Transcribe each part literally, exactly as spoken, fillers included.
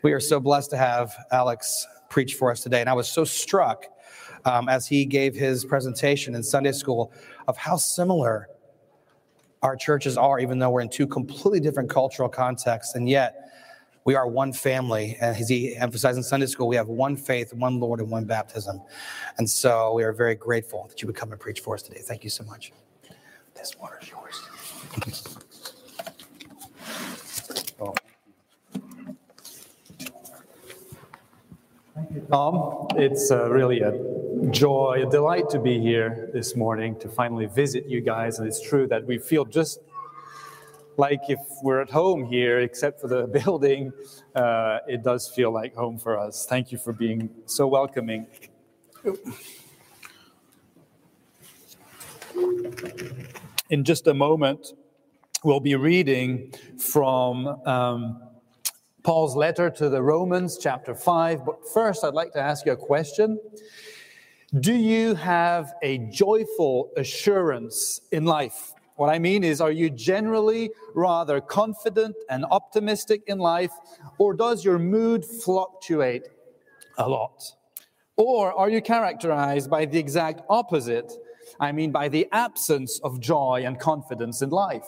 We are so blessed to have Alex preach for us today. And I was so struck um, as he gave his presentation in Sunday school of how similar our churches are, even though we're in two completely different cultural contexts. And yet we are one family. And as he emphasized in Sunday school, we have one faith, one Lord, and one baptism. And so we are very grateful that you would come and preach for us today. Thank you so much. This water is yours. Oh. Thank you, Tom. It's uh, really a joy, a delight to be here this morning to finally visit you guys. And it's true that we feel just like if we're at home here, except for the building, uh, it does feel like home for us. Thank you for being so welcoming. In just a moment, we'll be reading from um, Paul's letter to the Romans, chapter five. But first, I'd like to ask you a question. Do you have a joyful assurance in life? What I mean is, are you generally rather confident and optimistic in life, or does your mood fluctuate a lot? Or are you characterized by the exact opposite? I mean, by the absence of joy and confidence in life.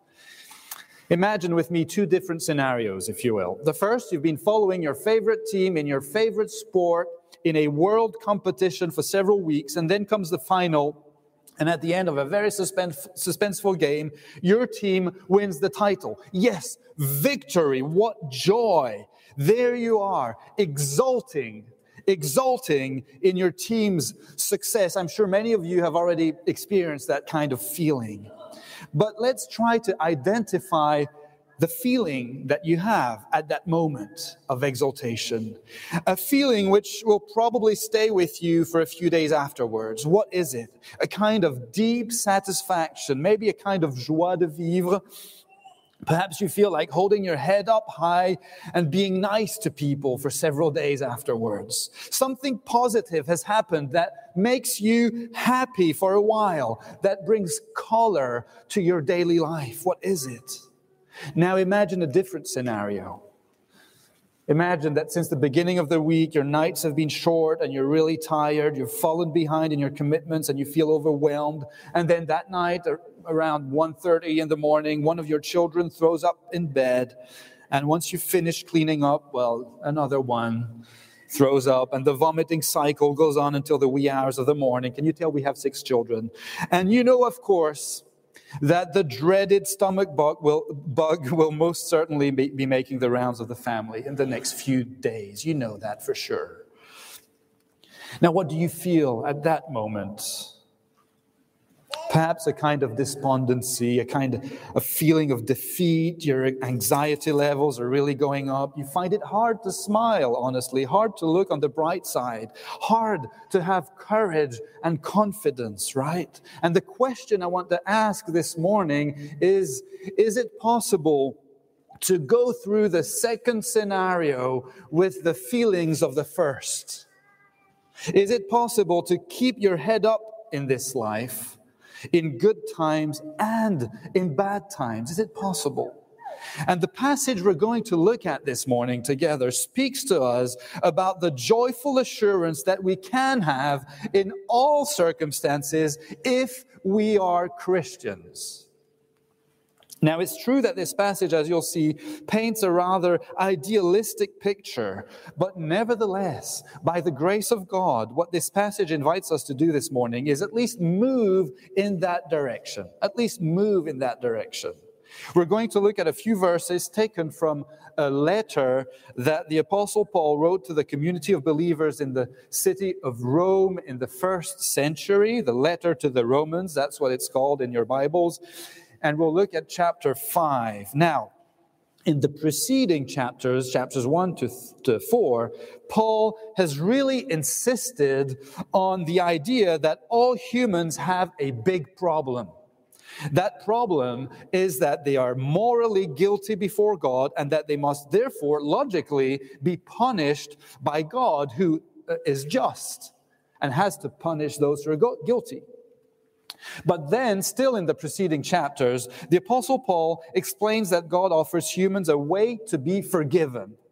Imagine with me two different scenarios, if you will. The first, you've been following your favorite team in your favorite sport in a world competition for several weeks, and then comes the final, and at the end of a very suspense, suspenseful game, your team wins the title. Yes, victory, what joy. There you are, exulting, exulting in your team's success. I'm sure many of you have already experienced that kind of feeling. But let's try to identify the feeling that you have at that moment of exaltation. A feeling which will probably stay with you for a few days afterwards. What is it? A kind of deep satisfaction, maybe a kind of joie de vivre. Perhaps you feel like holding your head up high and being nice to people for several days afterwards. Something positive has happened that makes you happy for a while, that brings color to your daily life. What is it? Now imagine a different scenario. Imagine that since the beginning of the week, your nights have been short and you're really tired, you've fallen behind in your commitments and you feel overwhelmed. And then that night, around one thirty in the morning, one of your children throws up in bed. And once you finish cleaning up, well, another one throws up. And the vomiting cycle goes on until the wee hours of the morning. Can you tell we have six children? And you know, of course, that the dreaded stomach bug will, bug will most certainly be, be making the rounds of the family in the next few days. You know that for sure. Now, what do you feel at that moment? Perhaps a kind of despondency, a kind of a feeling of defeat. Your anxiety levels are really going up. You find it hard to smile, honestly, hard to look on the bright side, hard to have courage and confidence, right? And the question I want to ask this morning is, is it possible to go through the second scenario with the feelings of the first? Is it possible to keep your head up in this life, in good times and in bad times? Is it possible? And the passage we're going to look at this morning together speaks to us about the joyful assurance that we can have in all circumstances if we are Christians. Now, it's true that this passage, as you'll see, paints a rather idealistic picture. But nevertheless, by the grace of God, what this passage invites us to do this morning is at least move in that direction. At least move in that direction. We're going to look at a few verses taken from a letter that the Apostle Paul wrote to the community of believers in the city of Rome in the first century. The letter to the Romans, that's what it's called in your Bibles. And we'll look at chapter five. Now, in the preceding chapters, chapters one to, to four, Paul has really insisted on the idea that all humans have a big problem. That problem is that they are morally guilty before God and that they must therefore logically be punished by God, who is just and has to punish those who are guilty. But then, still in the preceding chapters, the Apostle Paul explains that God offers humans a way to be forgiven.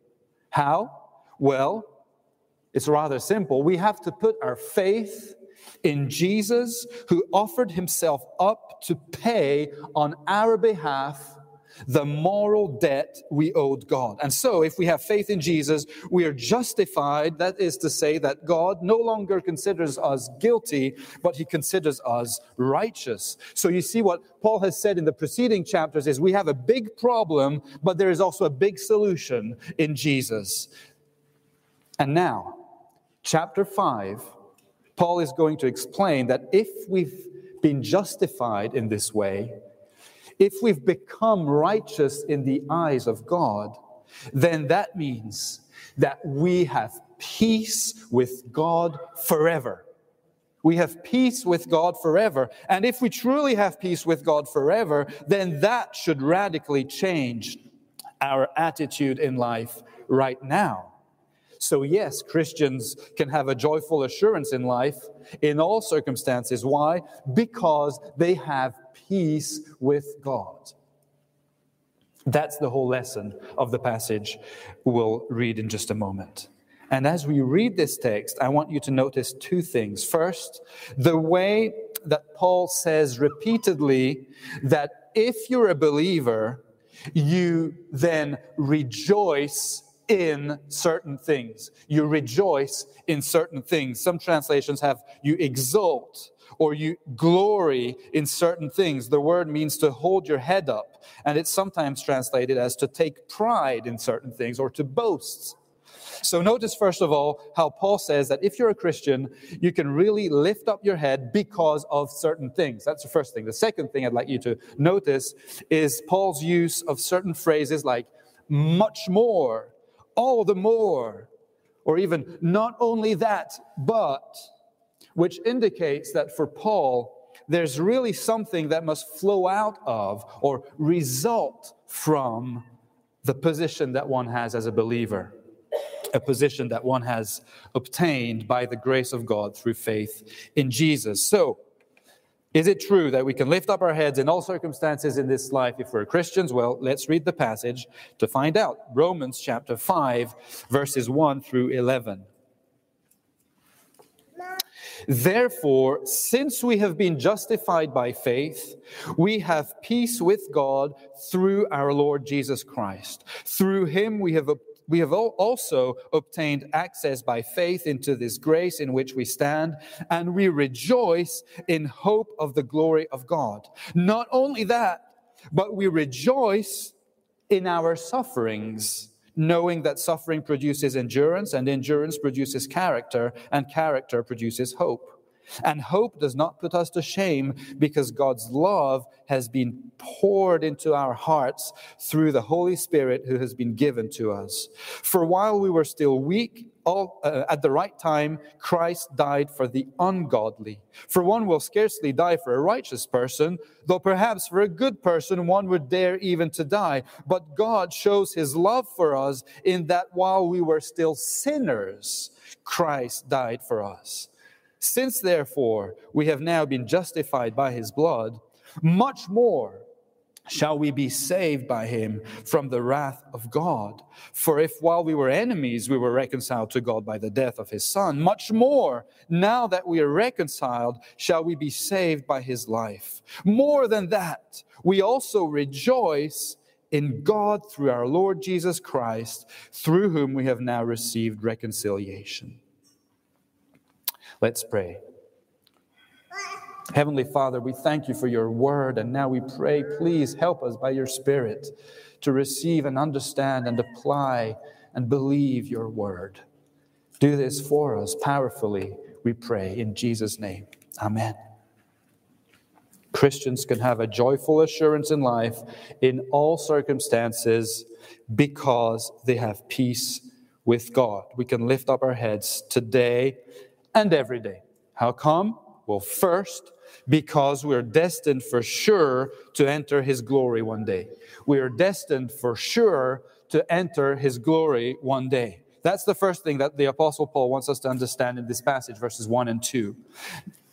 How? Well, it's rather simple. We have to put our faith in Jesus, who offered himself up to pay on our behalf the moral debt we owed God. And so, if we have faith in Jesus, we are justified. That is to say that God no longer considers us guilty, but he considers us righteous. So you see what Paul has said in the preceding chapters is we have a big problem, but there is also a big solution in Jesus. And now, chapter five, Paul is going to explain that if we've been justified in this way, if we've become righteous in the eyes of God, then that means that we have peace with God forever. We have peace with God forever. And if we truly have peace with God forever, then that should radically change our attitude in life right now. So yes, Christians can have a joyful assurance in life in all circumstances. Why? Because they have peace with God. That's the whole lesson of the passage we'll read in just a moment. And as we read this text, I want you to notice two things. First, the way that Paul says repeatedly that if you're a believer, you then rejoice in certain things. You rejoice in certain things. Some translations have you exult or you glory in certain things. The word means to hold your head up, and it's sometimes translated as to take pride in certain things or to boast. So notice, first of all, how Paul says that if you're a Christian, you can really lift up your head because of certain things. That's the first thing. The second thing I'd like you to notice is Paul's use of certain phrases like much more, all the more, or even not only that, but, which indicates that for Paul, there's really something that must flow out of or result from the position that one has as a believer, a position that one has obtained by the grace of God through faith in Jesus. So, is it true that we can lift up our heads in all circumstances in this life if we're Christians? Well, let's read the passage to find out. Romans chapter five, verses one through eleven. Therefore, since we have been justified by faith, we have peace with God through our Lord Jesus Christ. Through him we have obtained We have also obtained access by faith into this grace in which we stand, and we rejoice in hope of the glory of God. Not only that, but we rejoice in our sufferings, knowing that suffering produces endurance, and endurance produces character, and character produces hope. And hope does not put us to shame, because God's love has been poured into our hearts through the Holy Spirit who has been given to us. For while we were still weak, all, uh, at the right time, Christ died for the ungodly. For one will scarcely die for a righteous person, though perhaps for a good person one would dare even to die. But God shows his love for us in that while we were still sinners, Christ died for us. Since, therefore, we have now been justified by his blood, much more shall we be saved by him from the wrath of God. For if while we were enemies, we were reconciled to God by the death of his Son, much more, now that we are reconciled, shall we be saved by his life. More than that, we also rejoice in God through our Lord Jesus Christ, through whom we have now received reconciliation. Let's pray. Heavenly Father, we thank you for your word, and now we pray, please help us by your Spirit to receive and understand and apply and believe your word. Do this for us powerfully, we pray, in Jesus' name. Amen. Christians can have a joyful assurance in life in all circumstances because they have peace with God. We can lift up our heads today and every day. How come? Well, first, because we're destined for sure to enter his glory one day. We are destined for sure to enter his glory one day. That's the first thing that the Apostle Paul wants us to understand in this passage, verses one and two.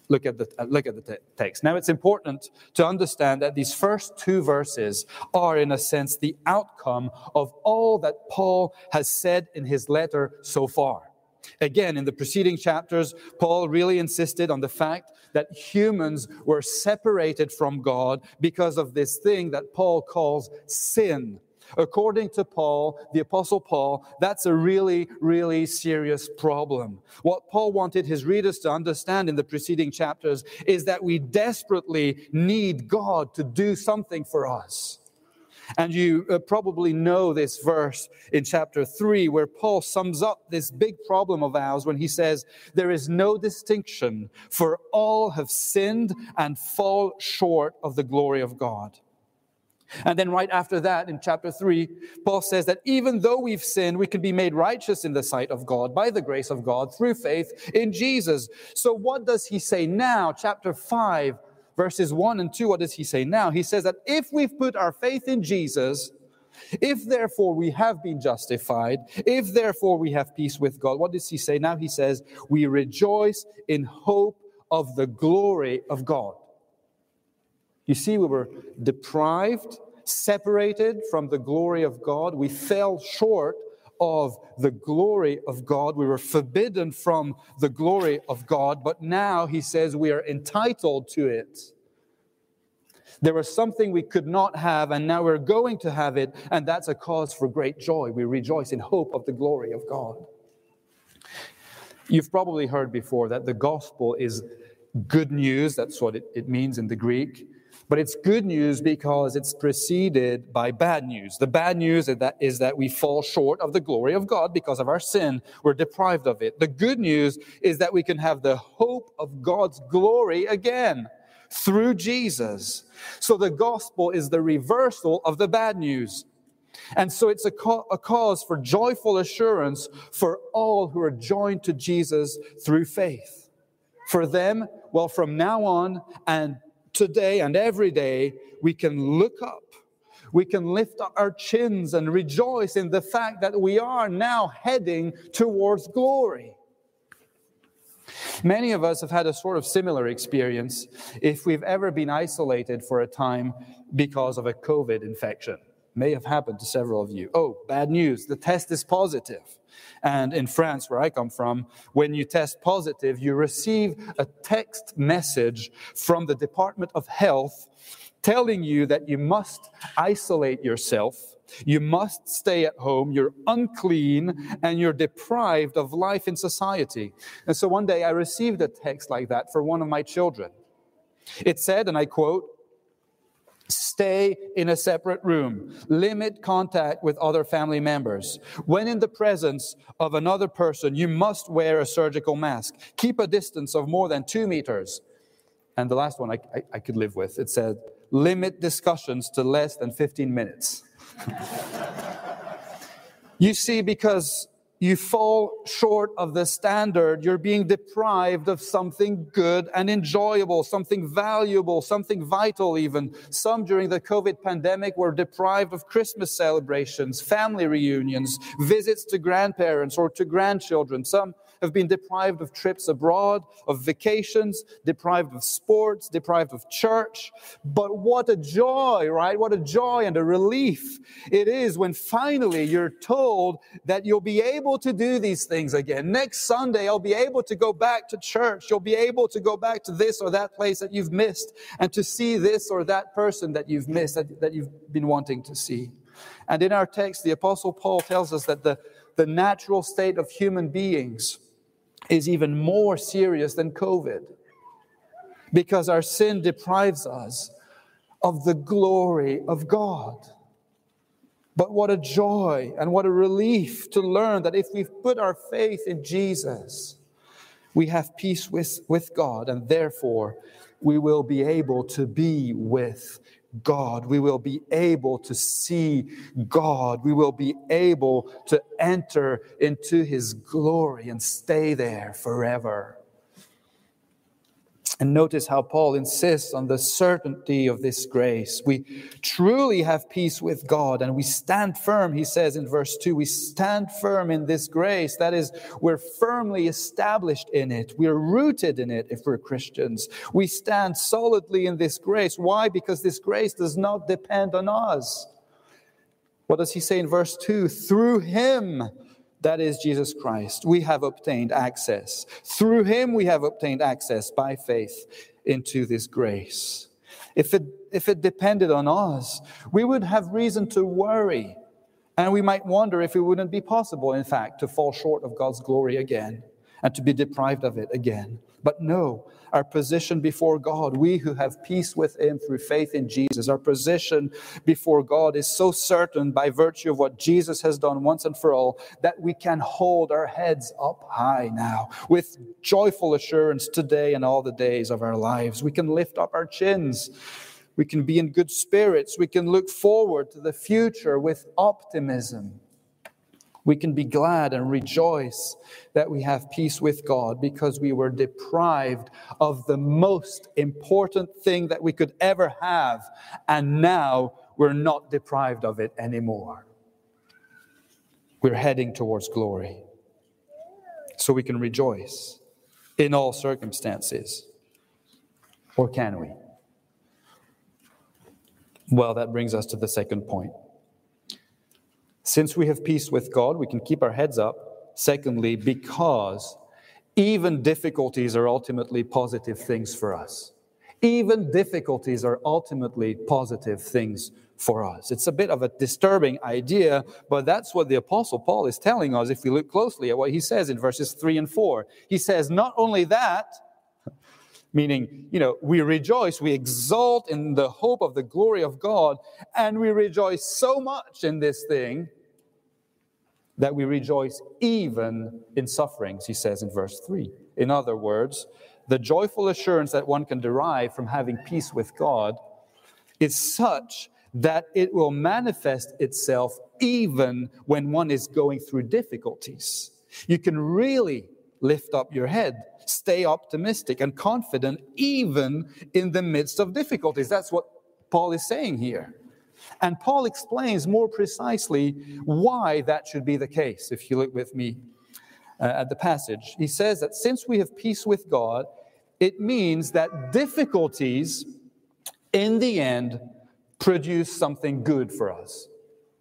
look at the look at the te- text. Now, it's important to understand that these first two verses are, in a sense, the outcome of all that Paul has said in his letter so far. Again, in the preceding chapters, Paul really insisted on the fact that humans were separated from God because of this thing that Paul calls sin. According to Paul, the Apostle Paul, that's a really, really serious problem. What Paul wanted his readers to understand in the preceding chapters is that we desperately need God to do something for us. And you uh, probably know this verse in chapter three, where Paul sums up this big problem of ours when he says, there is no distinction, for all have sinned and fall short of the glory of God. And then right after that, in chapter three, Paul says that even though we've sinned, we can be made righteous in the sight of God by the grace of God through faith in Jesus. So what does he say now? Chapter five, verses one and two, what does he say now? He says that if we've put our faith in Jesus, if therefore we have been justified, if therefore we have peace with God, what does he say now? He says, we rejoice in hope of the glory of God. You see, we were deprived, separated from the glory of God. We fell short of the glory of God. We were forbidden from the glory of God, but now he says we are entitled to it. There was something we could not have, and now we're going to have it, and that's a cause for great joy. We rejoice in hope of the glory of God. You've probably heard before that the gospel is good news. That's what it, it means in the Greek. But it's good news because it's preceded by bad news. The bad news is that, is that we fall short of the glory of God because of our sin. We're deprived of it. The good news is that we can have the hope of God's glory again through Jesus. So the gospel is the reversal of the bad news. And so it's a, ca- a cause for joyful assurance for all who are joined to Jesus through faith. For them, well, from now on and today and every day, we can look up. We can lift up our chins and rejoice in the fact that we are now heading towards glory. Many of us have had a sort of similar experience if we've ever been isolated for a time because of a COVID infection. May have happened to several of you. Oh, bad news. The test is positive. And in France, where I come from, when you test positive, you receive a text message from the Department of Health telling you that you must isolate yourself, you must stay at home, you're unclean, and you're deprived of life in society. And so one day I received a text like that for one of my children. It said, and I quote, "Stay in a separate room. Limit contact with other family members. When in the presence of another person, you must wear a surgical mask. Keep a distance of more than two meters." And the last one I, I, I could live with. It said, "Limit discussions to less than fifteen minutes. You see, because you fall short of the standard, you're being deprived of something good and enjoyable, something valuable, something vital even. Some during the COVID pandemic were deprived of Christmas celebrations, family reunions, visits to grandparents or to grandchildren. Some have been deprived of trips abroad, of vacations, deprived of sports, deprived of church. But what a joy, right? What a joy and a relief it is when finally you're told that you'll be able to do these things again. Next Sunday, I'll be able to go back to church. You'll be able to go back to this or that place that you've missed and to see this or that person that you've missed, that, that you've been wanting to see. And in our text, the Apostle Paul tells us that the, the natural state of human beings is even more serious than COVID, because our sin deprives us of the glory of God. But what a joy and what a relief to learn that if we've put our faith in Jesus, we have peace with, with God, and therefore we will be able to be with God. We will be able to see God. We will be able to enter into His glory and stay there forever. And notice how Paul insists on the certainty of this grace. We truly have peace with God, and we stand firm, he says in verse two, we stand firm in this grace. That is, we're firmly established in it. We're rooted in it if we're Christians. We stand solidly in this grace. Why? Because this grace does not depend on us. What does he say in verse two? Through him, that is Jesus Christ, we have obtained access. Through him we have obtained access by faith into this grace. If it, if it depended on us, we would have reason to worry. And we might wonder if it wouldn't be possible, in fact, to fall short of God's glory again and to be deprived of it again. But no, our position before God, we who have peace with him through faith in Jesus, our position before God is so certain by virtue of what Jesus has done once and for all, that we can hold our heads up high now with joyful assurance today and all the days of our lives. We can lift up our chins. We can be in good spirits. We can look forward to the future with optimism. We can be glad and rejoice that we have peace with God because we were deprived of the most important thing that we could ever have, and now we're not deprived of it anymore. We're heading towards glory. So we can rejoice in all circumstances. Or can we? Well, that brings us to the second point. Since we have peace with God, we can keep our heads up. Secondly, because even difficulties are ultimately positive things for us. Even difficulties are ultimately positive things for us. It's a bit of a disturbing idea, but that's what the Apostle Paul is telling us if we look closely at what he says in verses three and four. He says, not only that, meaning, you know, we rejoice, we exult in the hope of the glory of God, and we rejoice so much in this thing that we rejoice even in sufferings, he says in verse three. In other words, the joyful assurance that one can derive from having peace with God is such that it will manifest itself even when one is going through difficulties. You can really lift up your head, stay optimistic and confident even in the midst of difficulties. That's what Paul is saying here. And Paul explains more precisely why that should be the case. If you look with me uh, at the passage, he says that since we have peace with God, it means that difficulties in the end produce something good for us.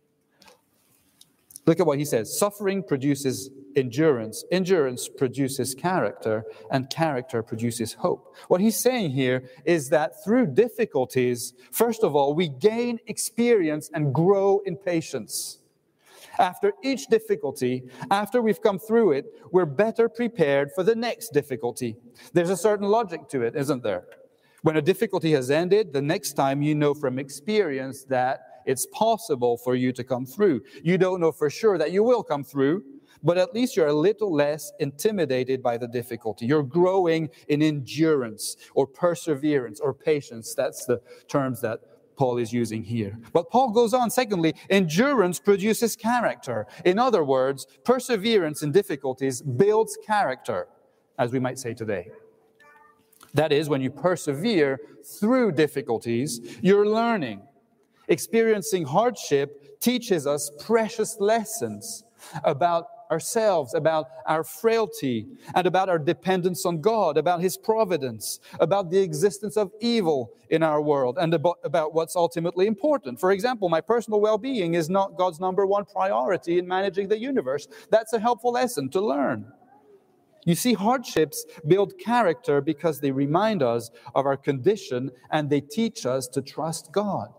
Look at what he says. Suffering produces endurance. Endurance produces character, and character produces hope. What he's saying here is that through difficulties, first of all, we gain experience and grow in patience. After each difficulty, after we've come through it, we're better prepared for the next difficulty. There's a certain logic to it, isn't there? When a difficulty has ended, the next time you know from experience that it's possible for you to come through. You don't know for sure that you will come through, but at least you're a little less intimidated by the difficulty. You're growing in endurance or perseverance or patience. That's the terms that Paul is using here. But Paul goes on, secondly, endurance produces character. In other words, perseverance in difficulties builds character, as we might say today. That is, when you persevere through difficulties, you're learning. Experiencing hardship teaches us precious lessons about ourselves, about our frailty, and about our dependence on God, about His providence, about the existence of evil in our world, and about, about what's ultimately important. For example, my personal well-being is not God's number one priority in managing the universe. That's a helpful lesson to learn. You see, hardships build character because they remind us of our condition and they teach us to trust God.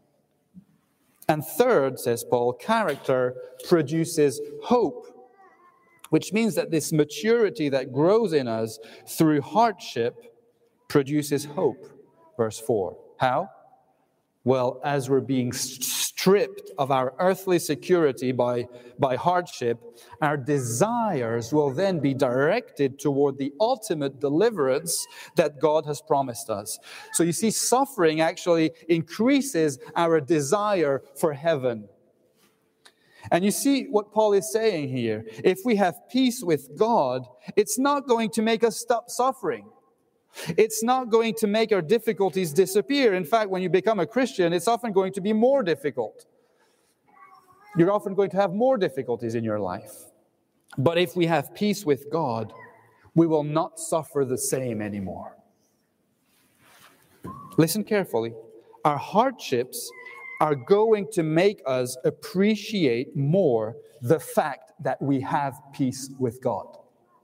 And third, says Paul, character produces hope, which means that this maturity that grows in us through hardship produces hope. Verse four. How? Well, as we're being stripped of our earthly security by, by hardship, our desires will then be directed toward the ultimate deliverance that God has promised us. So you see, suffering actually increases our desire for heaven. And you see what Paul is saying here. If we have peace with God, it's not going to make us stop suffering. It's not going to make our difficulties disappear. In fact, when you become a Christian, it's often going to be more difficult. You're often going to have more difficulties in your life. But if we have peace with God, we will not suffer the same anymore. Listen carefully. Our hardships are going to make us appreciate more the fact that we have peace with God.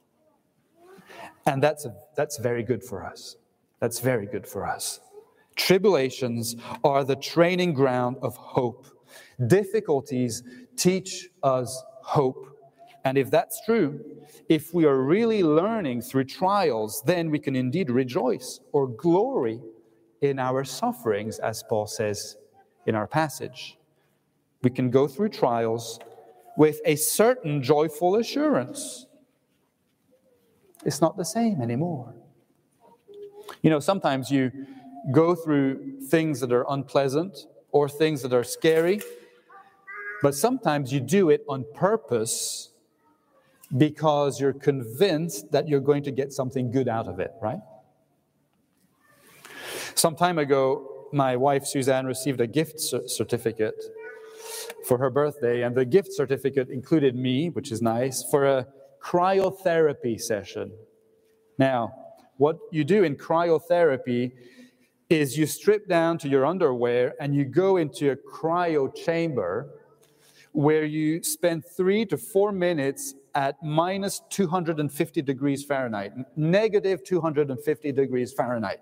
And that's, a, that's very good for us. That's very good for us. Tribulations are the training ground of hope. Difficulties teach us hope. And if that's true, if we are really learning through trials, then we can indeed rejoice or glory in our sufferings, as Paul says in our passage. We can go through trials with a certain joyful assurance. It's not the same anymore. You know, sometimes you go through things that are unpleasant or things that are scary, but sometimes you do it on purpose because you're convinced that you're going to get something good out of it, right? Some time ago, my wife Suzanne received a gift certificate for her birthday, and the gift certificate included me, which is nice, for a cryotherapy session. Now, what you do in cryotherapy is you strip down to your underwear and you go into a cryo chamber where you spend three to four minutes at minus two hundred fifty degrees Fahrenheit, negative two hundred fifty degrees Fahrenheit.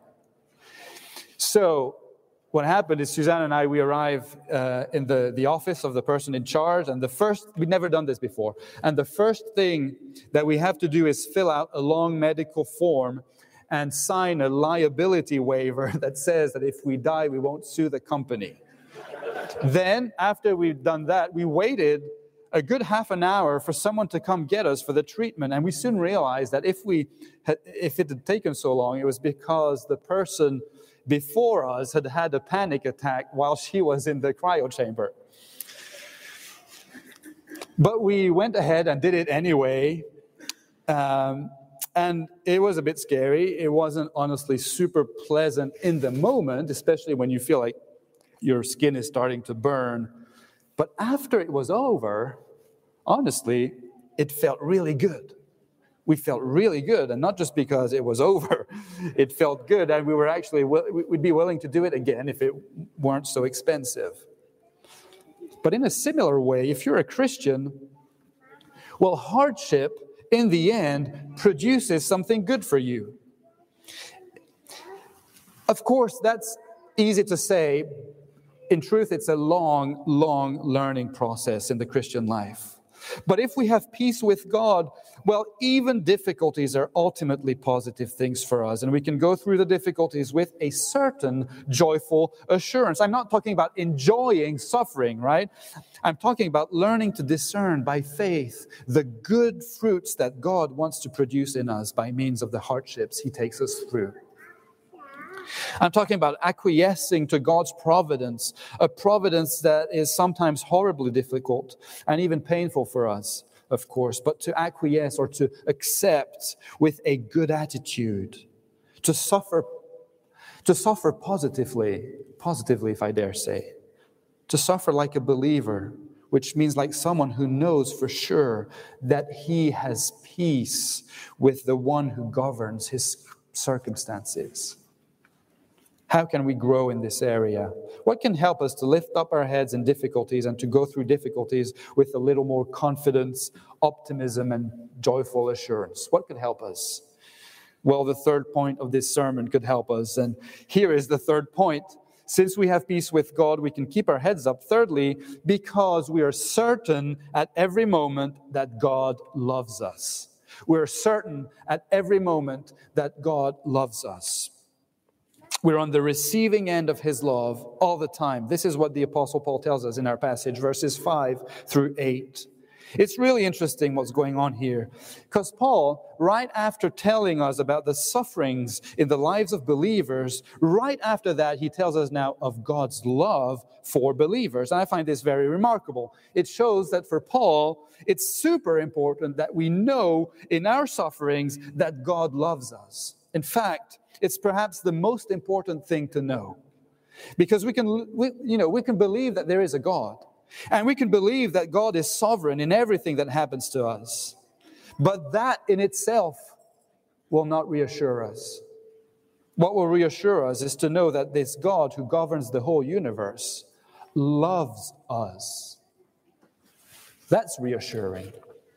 So what happened is Suzanne and I, we arrive uh, in the, the office of the person in charge, and the first, we'd never done this before, and the first thing that we have to do is fill out a long medical form and sign a liability waiver that says that if we die, we won't sue the company. Then, after we've done that, we waited a good half an hour for someone to come get us for the treatment, and we soon realized that if we had, if it had taken so long, it was because the person before us had had a panic attack while she was in the cryo chamber. But we went ahead and did it anyway, um, and it was a bit scary. It wasn't honestly super pleasant in the moment, especially when you feel like your skin is starting to burn. But after it was over, honestly, it felt really good. We felt really good, and not just because it was over. It felt good, and we were actually, we'd be willing to do it again if it weren't so expensive. But in a similar way, if you're a Christian, well, hardship, in the end, produces something good for you. Of course, that's easy to say. In truth, it's a long, long learning process in the Christian life. But if we have peace with God, well, even difficulties are ultimately positive things for us. And we can go through the difficulties with a certain joyful assurance. I'm not talking about enjoying suffering, right? I'm talking about learning to discern by faith the good fruits that God wants to produce in us by means of the hardships He takes us through. I'm talking about acquiescing to God's providence, a providence that is sometimes horribly difficult and even painful for us, of course, but to acquiesce or to accept with a good attitude, to suffer, to suffer positively, positively, if I dare say, to suffer like a believer, which means like someone who knows for sure that he has peace with the one who governs his circumstances. How can we grow in this area? What can help us to lift up our heads in difficulties and to go through difficulties with a little more confidence, optimism, and joyful assurance? What could help us? Well, the third point of this sermon could help us. And here is the third point. Since we have peace with God, we can keep our heads up. Thirdly, because we are certain at every moment that God loves us. We're certain at every moment that God loves us. We're on the receiving end of His love all the time. This is what the Apostle Paul tells us in our passage, verses five through eight. It's really interesting what's going on here, because Paul, right after telling us about the sufferings in the lives of believers, right after that, he tells us now of God's love for believers. And I find this very remarkable. It shows that for Paul, it's super important that we know in our sufferings that God loves us. In fact, it's perhaps the most important thing to know. Because we can, we, you know, we can believe that there is a God. And we can believe that God is sovereign in everything that happens to us. But that in itself will not reassure us. What will reassure us is to know that this God who governs the whole universe loves us. That's reassuring.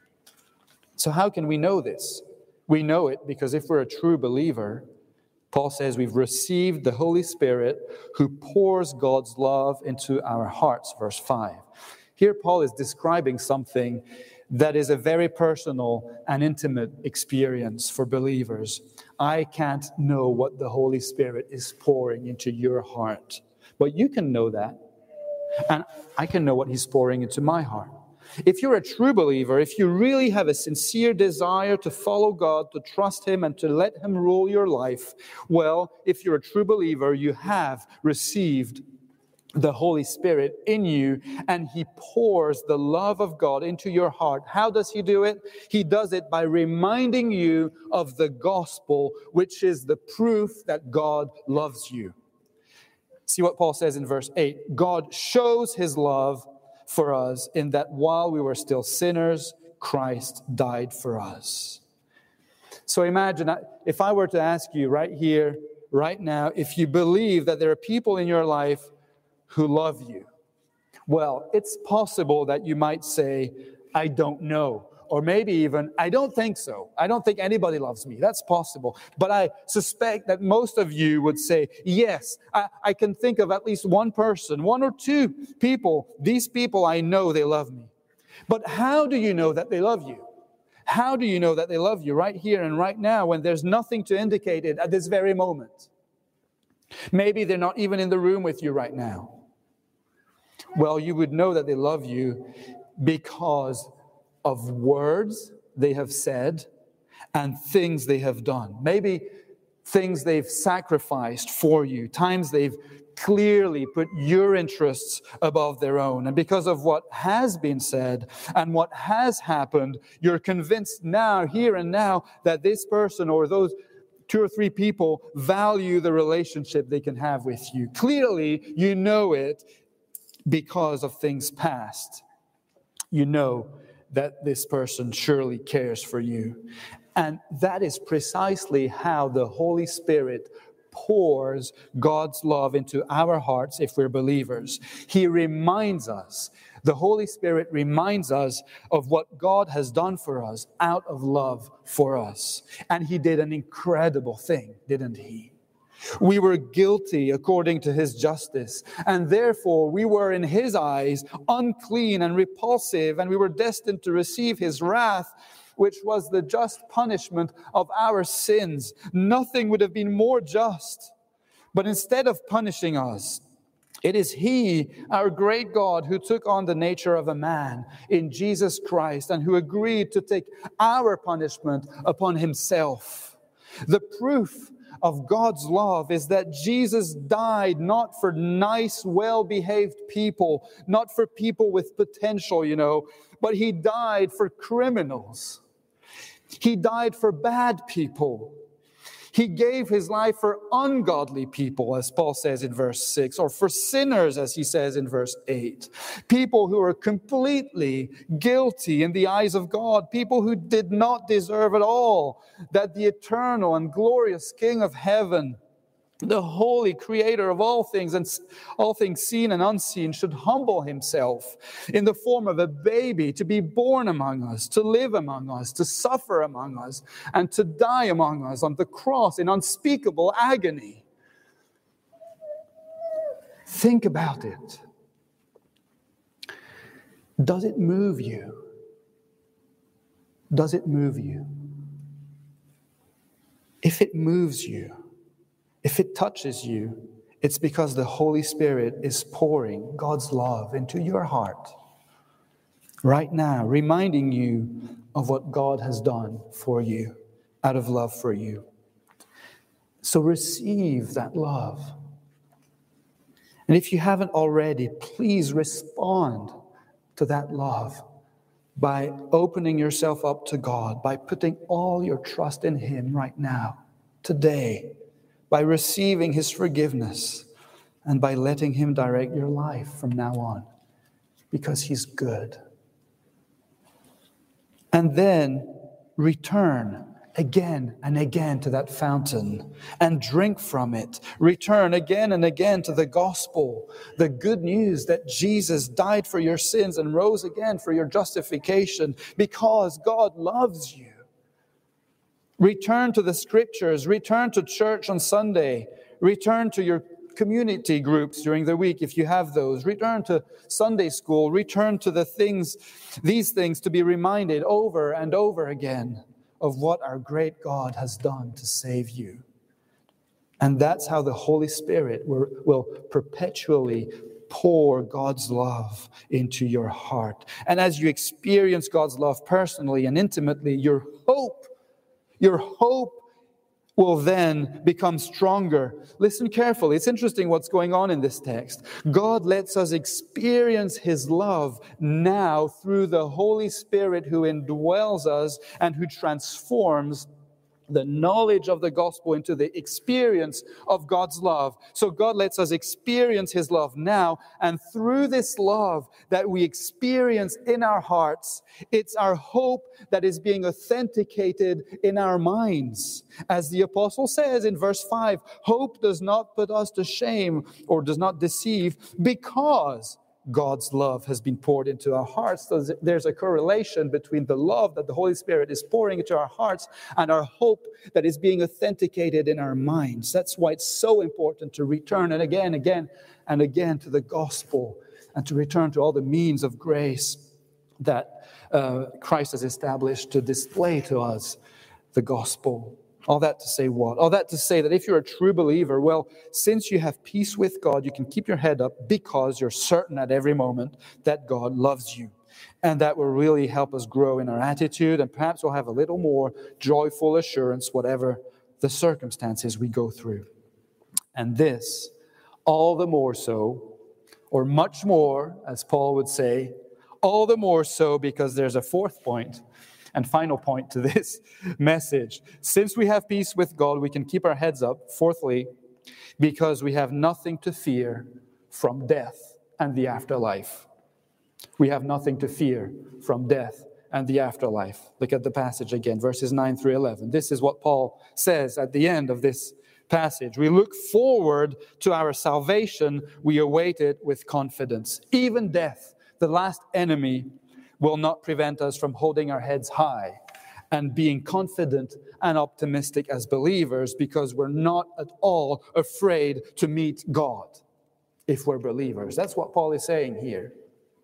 So how can we know this? We know it because if we're a true believer, Paul says we've received the Holy Spirit who pours God's love into our hearts, verse five. Here Paul is describing something that is a very personal and intimate experience for believers. I can't know what the Holy Spirit is pouring into your heart, but you can know that. And I can know what he's pouring into my heart. If you're a true believer, if you really have a sincere desire to follow God, to trust him and to let him rule your life, well, if you're a true believer, you have received the Holy Spirit in you, and he pours the love of God into your heart. How does he do it? He does it by reminding you of the gospel, which is the proof that God loves you. See what Paul says in verse eight. God shows his love for us in that while we were still sinners, Christ died for us. So imagine if I were to ask you right here, right now, if you believe that there are people in your life who love you. Well, it's possible that you might say, I don't know. Or maybe even, I don't think so. I don't think anybody loves me. That's possible. But I suspect that most of you would say, yes, I, I can think of at least one person, one or two people. These people, I know they love me. But how do you know that they love you? How do you know that they love you right here and right now when there's nothing to indicate it at this very moment? Maybe they're not even in the room with you right now. Well, you would know that they love you because of words they have said and things they have done. Maybe things they've sacrificed for you, times they've clearly put your interests above their own. And because of what has been said and what has happened, you're convinced now, here and now, that this person or those two or three people value the relationship they can have with you. Clearly, you know it because of things past. You know that this person surely cares for you. And that is precisely how the Holy Spirit pours God's love into our hearts if we're believers. He reminds us, the Holy Spirit reminds us of what God has done for us out of love for us. And he did an incredible thing, didn't he? We were guilty according to his justice, and therefore we were in his eyes unclean and repulsive, and we were destined to receive his wrath, which was the just punishment of our sins. Nothing would have been more just. But instead of punishing us, it is he, our great God, who took on the nature of a man in Jesus Christ and who agreed to take our punishment upon himself. The proof of God's love is that Jesus died not for nice, well-behaved people, not for people with potential, you know, but he died for criminals. He died for bad people. He gave his life for ungodly people, as Paul says in verse six, or for sinners, as he says in verse eight. People who are completely guilty in the eyes of God, people who did not deserve at all that the eternal and glorious King of heaven, the holy creator of all things and all things seen and unseen, should humble himself in the form of a baby to be born among us, to live among us, to suffer among us, and to die among us on the cross in unspeakable agony. Think about it. Does it move you? Does it move you? If it moves you, if it touches you, it's because the Holy Spirit is pouring God's love into your heart right now, reminding you of what God has done for you out of love for you. So receive that love. And if you haven't already, please respond to that love by opening yourself up to God, by putting all your trust in him right now. today by receiving his forgiveness and by letting him direct your life from now on, because he's good. And then return again and again to that fountain and drink from it. Return again and again to the gospel, the good news that Jesus died for your sins and rose again for your justification, because God loves you. Return to the scriptures. Return to church on Sunday. Return to your community groups during the week if you have those. Return to Sunday school. Return to the things, these things, to be reminded over and over again of what our great God has done to save you. And that's how the Holy Spirit will, will perpetually pour God's love into your heart. And as you experience God's love personally and intimately, your hope, your hope will then become stronger. Listen carefully. It's interesting what's going on in this text. God lets us experience his love now through the Holy Spirit who indwells us and who transforms the knowledge of the gospel into the experience of God's love. So God lets us experience his love now, and through this love that we experience in our hearts, it's our hope that is being authenticated in our minds. As the apostle says in verse five, hope does not put us to shame or does not deceive, because God's love has been poured into our hearts. So there's a correlation between the love that the Holy Spirit is pouring into our hearts and our hope that is being authenticated in our minds. That's why it's so important to return and again, again, and again to the gospel, and to return to all the means of grace that uh, Christ has established to display to us the gospel. All that to say what? All that to say that if you're a true believer, well, since you have peace with God, you can keep your head up because you're certain at every moment that God loves you. And that will really help us grow in our attitude, and perhaps we'll have a little more joyful assurance, whatever the circumstances we go through. And this, all the more so, or much more, as Paul would say, all the more so because there's a fourth point and final point to this message. Since we have peace with God, we can keep our heads up. Fourthly, because we have nothing to fear from death and the afterlife. We have nothing to fear from death and the afterlife. Look at the passage again, verses nine through eleven. This is what Paul says at the end of this passage. We look forward to our salvation. We await it with confidence. Even death, the last enemy, will not prevent us from holding our heads high and being confident and optimistic as believers, because we're not at all afraid to meet God if we're believers. That's what Paul is saying here.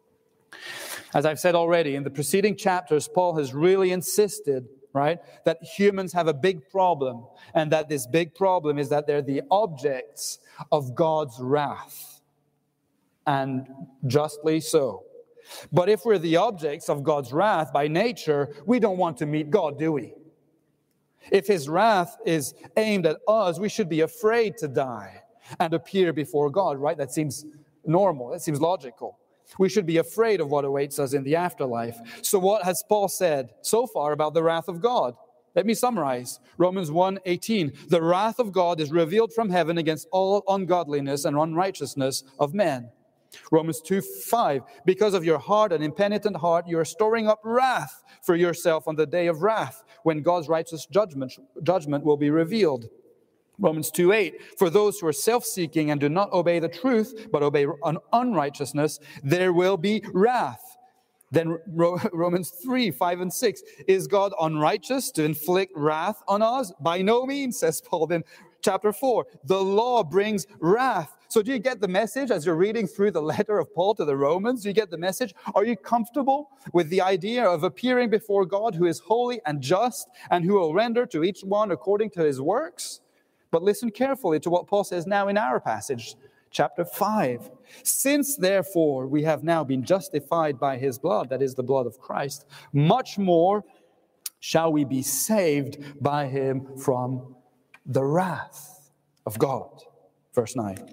As I've said already, in the preceding chapters, Paul has really insisted, right, that humans have a big problem, and that this big problem is that they're the objects of God's wrath, and justly so. But if we're the objects of God's wrath by nature, we don't want to meet God, do we? If his wrath is aimed at us, we should be afraid to die and appear before God, right? That seems normal. That seems logical. We should be afraid of what awaits us in the afterlife. So what has Paul said so far about the wrath of God? Let me summarize. Romans one eighteen. The wrath of God is revealed from heaven against all ungodliness and unrighteousness of men. Romans two five, because of your hard and impenitent heart, you are storing up wrath for yourself on the day of wrath, when God's righteous judgment, judgment will be revealed. Romans two eight, for those who are self-seeking and do not obey the truth, but obey un- unrighteousness, there will be wrath. Then Romans three five and six, is God unrighteous to inflict wrath on us? By no means, says Paul. Then chapter four, the law brings wrath. So do you get the message as you're reading through the letter of Paul to the Romans? Do you get the message? Are you comfortable with the idea of appearing before God, who is holy and just, and who will render to each one according to his works? But listen carefully to what Paul says now in our passage, chapter five. Since, therefore, we have now been justified by his blood, that is the blood of Christ, much more shall we be saved by him from the wrath of God. Verse nine.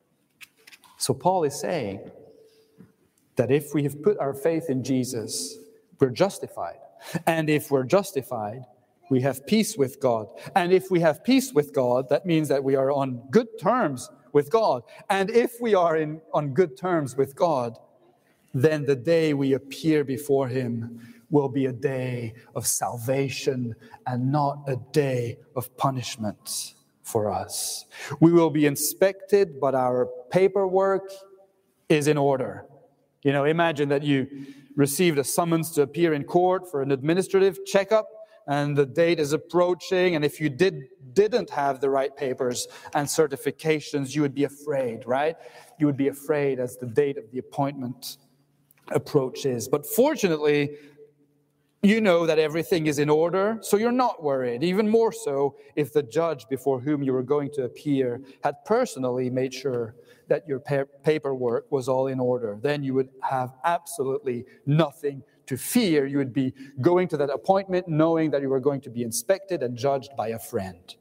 So Paul is saying that if we have put our faith in Jesus, we're justified. And if we're justified, we have peace with God. And if we have peace with God, that means that we are on good terms with God. And if we are in, on good terms with God, then the day we appear before Him will be a day of salvation and not a day of punishment for us. We will be inspected, but our paperwork is in order. You know, imagine that you received a summons to appear in court for an administrative checkup, and the date is approaching, and if you did, didn't have the right papers and certifications, you would be afraid, right? You would be afraid as the date of the appointment approaches. But fortunately, you know that everything is in order, so you're not worried. Even more so if the judge before whom you were going to appear had personally made sure that your pa- paperwork was all in order. Then you would have absolutely nothing to fear. You would be going to that appointment knowing that you were going to be inspected and judged by a friend.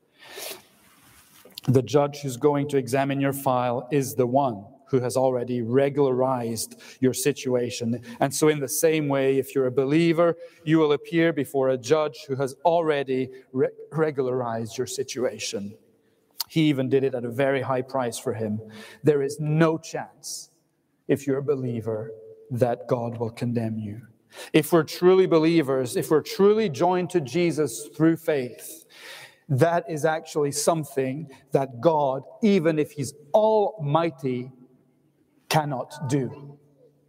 The judge who's going to examine your file is the one who has already regularized your situation. And so in the same way, if you're a believer, you will appear before a judge who has already re- regularized your situation. He even did it at a very high price for him. There is no chance, if you're a believer, that God will condemn you. If we're truly believers, if we're truly joined to Jesus through faith, that is actually something that God, even if He's almighty, cannot do.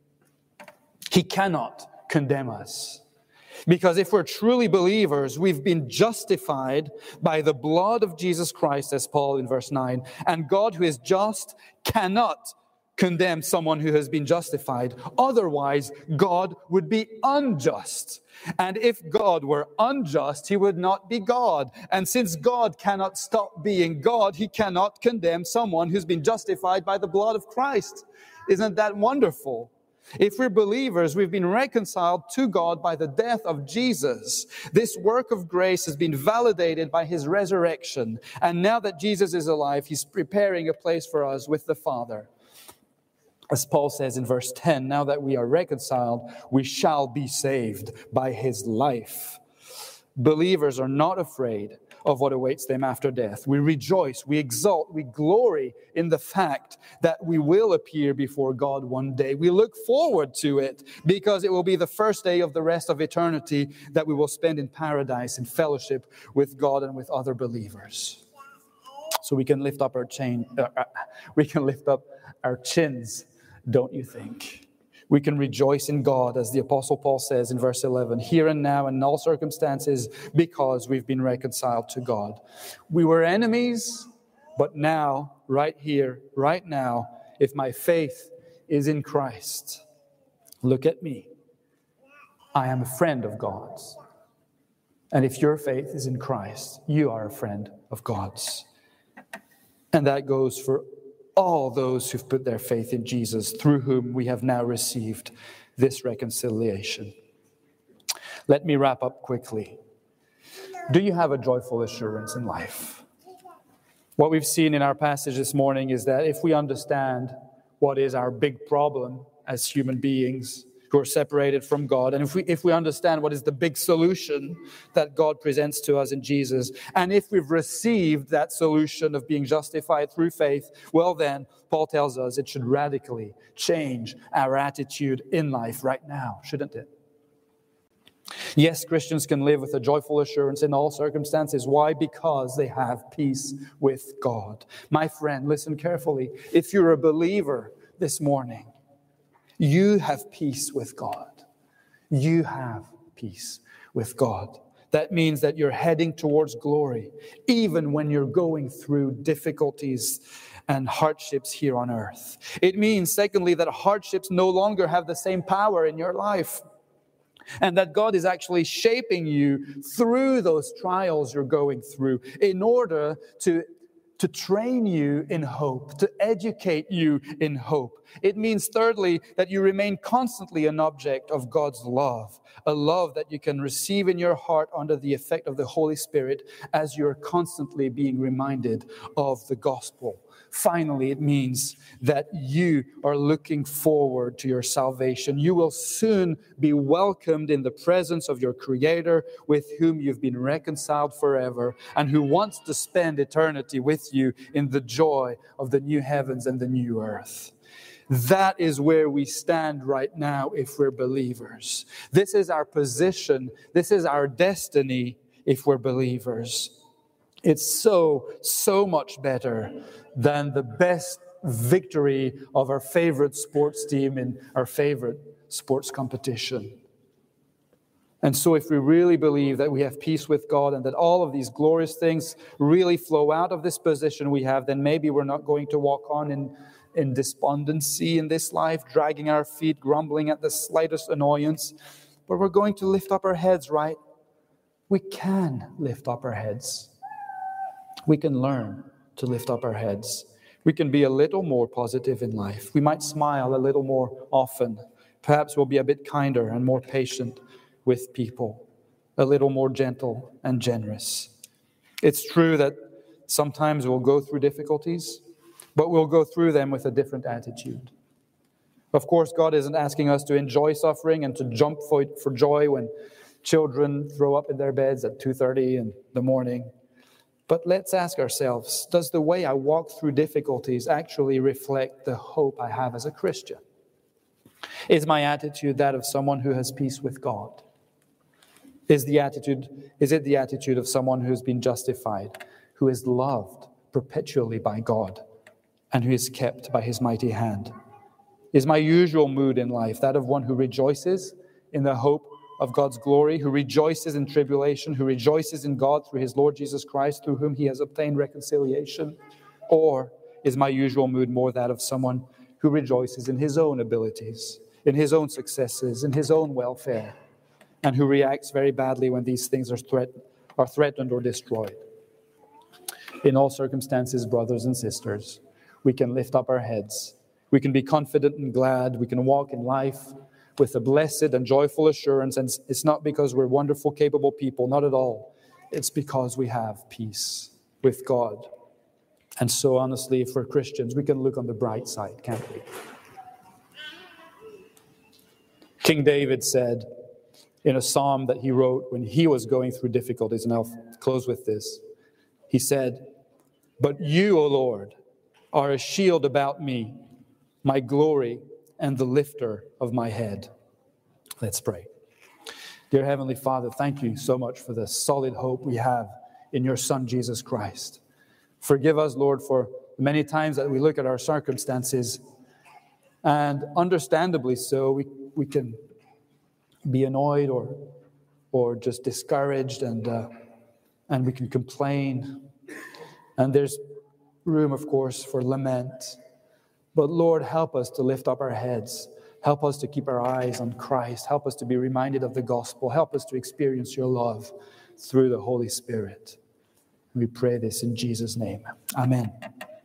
He cannot condemn us. Because if we're truly believers, we've been justified by the blood of Jesus Christ, as Paul in verse nine. And God, who is just, cannot condemn someone who has been justified. Otherwise, God would be unjust. And if God were unjust, He would not be God. And since God cannot stop being God, He cannot condemn someone who's been justified by the blood of Christ. Isn't that wonderful? If we're believers, we've been reconciled to God by the death of Jesus. This work of grace has been validated by His resurrection. And now that Jesus is alive, He's preparing a place for us with the Father. As Paul says in verse ten, now that we are reconciled, we shall be saved by His life. Believers are not afraid of what awaits them after death. We rejoice, we exult, we glory in the fact that we will appear before God one day. We look forward to it because it will be the first day of the rest of eternity that we will spend in paradise in fellowship with God and with other believers. So we can lift up our chain, uh, we can lift up our chins, don't you think? We can rejoice in God, as the Apostle Paul says in verse eleven, here and now in all circumstances, because we've been reconciled to God. We were enemies, but now, right here, right now, if my faith is in Christ, look at me. I am a friend of God's. And if your faith is in Christ, you are a friend of God's. And that goes for all those who've put their faith in Jesus, through whom we have now received this reconciliation. Let me wrap up quickly. Do you have a joyful assurance in life? What we've seen in our passage this morning is that if we understand what is our big problem as human beings who are separated from God, and if we if we understand what is the big solution that God presents to us in Jesus, and if we've received that solution of being justified through faith, well then, Paul tells us it should radically change our attitude in life right now, shouldn't it? Yes, Christians can live with a joyful assurance in all circumstances. Why? Because they have peace with God. My friend, listen carefully. If you're a believer this morning, you have peace with God. You have peace with God. That means that you're heading towards glory, even when you're going through difficulties and hardships here on earth. It means, secondly, that hardships no longer have the same power in your life, and that God is actually shaping you through those trials you're going through in order to to train you in hope, to educate you in hope. It means, thirdly, that you remain constantly an object of God's love, a love that you can receive in your heart under the effect of the Holy Spirit as you're constantly being reminded of the gospel Finally, it means that you are looking forward to your salvation. You will soon be welcomed in the presence of your Creator, with whom you've been reconciled forever, and who wants to spend eternity with you in the joy of the new heavens and the new earth. That is where we stand right now if we're believers. This is our position. This is our destiny if we're believers. It's so, so much better than the best victory of our favorite sports team in our favorite sports competition. And so if we really believe that we have peace with God and that all of these glorious things really flow out of this position we have, then maybe we're not going to walk on in, in despondency in this life, dragging our feet, grumbling at the slightest annoyance, but we're going to lift up our heads, right? We can lift up our heads. We can learn to lift up our heads. We can be a little more positive in life. We might smile a little more often. Perhaps we'll be a bit kinder and more patient with people, a little more gentle and generous. It's true that sometimes we'll go through difficulties, but we'll go through them with a different attitude. Of course, God isn't asking us to enjoy suffering and to jump for, for joy when children throw up in their beds at two thirty in the morning. But let's ask ourselves, does the way I walk through difficulties actually reflect the hope I have as a Christian? Is my attitude that of someone who has peace with God? Is the attitude, is it the attitude of someone who has been justified, who is loved perpetually by God, and who is kept by His mighty hand? Is my usual mood in life that of one who rejoices in the hope of God's glory, who rejoices in tribulation, who rejoices in God through His Lord Jesus Christ, through whom He has obtained reconciliation? Or is my usual mood more that of someone who rejoices in his own abilities, in his own successes, in his own welfare, and who reacts very badly when these things are, threat- are threatened or destroyed? In all circumstances, brothers and sisters, we can lift up our heads. We can be confident and glad. We can walk in life with a blessed and joyful assurance. And it's not because we're wonderful, capable people, not at all. It's because we have peace with God. And so honestly, if we're Christians, we can look on the bright side, can't we? King David said in a psalm that he wrote when he was going through difficulties, and I'll close with this. He said, "But you, O Lord, are a shield about me, my glory, and the lifter of my head." Let's pray. Dear Heavenly Father, thank you so much for the solid hope we have in your Son, Jesus Christ. Forgive us, Lord, for many times that we look at our circumstances, and understandably so, we, we can be annoyed or or just discouraged, and uh, and we can complain. And there's room, of course, for lament. But Lord, help us to lift up our heads. Help us to keep our eyes on Christ. Help us to be reminded of the gospel. Help us to experience your love through the Holy Spirit. We pray this in Jesus' name. Amen.